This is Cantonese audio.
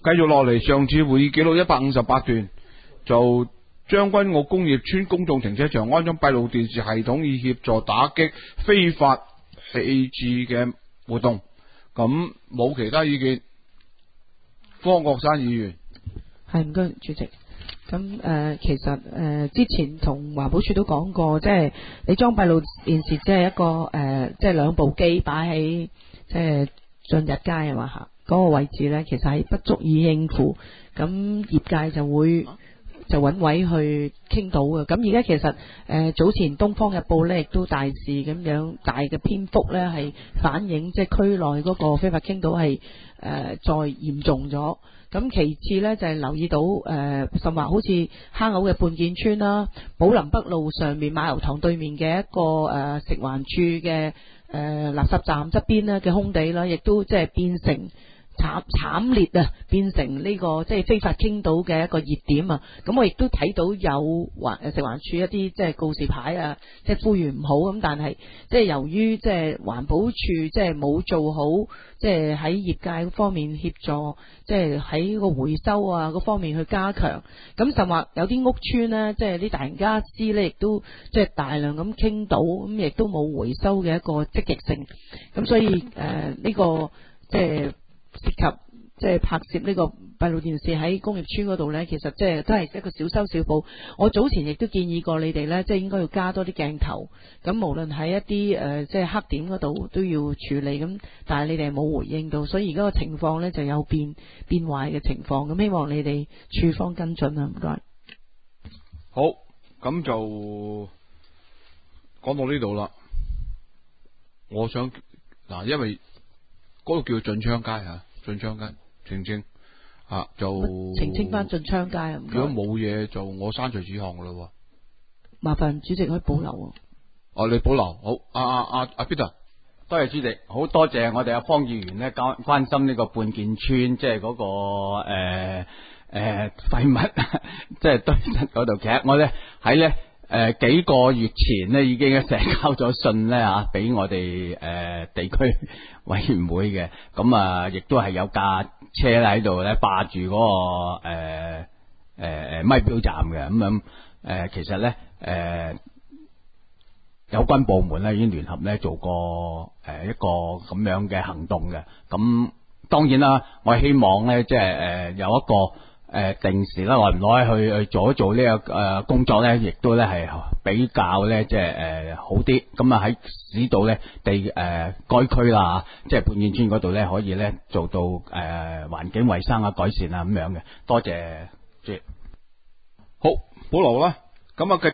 繼續落嚟，上次會議記錄158段，就將軍澳工業村公眾停車場安裝閉路電視系統，以協助打擊非法棄置嘅活動。咁冇其他意見。方國珊議員， 係唔該主席。咁其實之前同環保署都講過，即係你裝閉路電視，即係一個即係兩部機擺喺即係進日街啊嘛嚇，嗰個位置呢，其實係不足以應付，咁業界就會就揾位去傾到嘅。咁而家其實早前《東方日報》呢亦都大肆咁樣大嘅篇幅呢係反映即係區內嗰個非法傾倒係再嚴重咗。咁其次呢，就係留意到甚至好似坑口嘅半建村啦，寶林北路上面馬油塘對面嘅一個食環署嘅垃圾站側邊呢嘅空地啦，亦都即係變成慘烈啊，變成呢個即係非法傾倒嘅一個熱點啊！咁我亦都睇到有食環署一啲即係告示牌啊，即係呼籲唔好咁，但係即係由於即係環保署即係冇做好，即係喺業界方面協助，即係喺個回收啊嗰方面去加強。咁甚或有啲屋邨呢，即係啲大型家私呢，亦都即係大量咁傾倒，咁亦都冇回收嘅一個積極性。咁所以呢個即係涉及即係拍攝呢個閉路電視喺工業村嗰度呢，其實即係都係一個小修小補。我早前亦都建議過你哋呢，即係應該要加多啲鏡頭。咁無論喺一啲即係黑點嗰度都要處理。咁但係你哋冇回應到，所以而家個情況呢就有變壞嘅情況。咁希望你哋處方跟進啊，唔該。 好，咁就講到呢度啦。我想嗱，因為嗰度叫進昌街嚇。進昌街澄清就澄清翻進昌街啊！ 如果冇嘢就我刪除指項噶啦。 麻煩主席可以保留啊。 哦，你保留好。阿 Peter， 多謝主席，好多謝我哋阿方議員咧關心呢個半建村，即係嗰個廢物即係堆積嗰度。其實我咧喺咧幾個月前呢已經寫交咗信咧嚇，俾我哋地區委員會嘅。咁亦都係有架車咧喺度咧霸住嗰個咪錶站嘅。咁其實咧有關部門咧已經聯合咧做過一個咁樣嘅行動嘅。咁當然啦，我希望咧即係有一個定時啦，耐唔耐去做一做呢個工作咧，亦都咧係比較咧即係好啲。咁喺使到咧該區啦，即係半建村嗰度咧可以咧做到環境衛生啊改善啊咁樣嘅。多謝主席。 好，保留啦。咁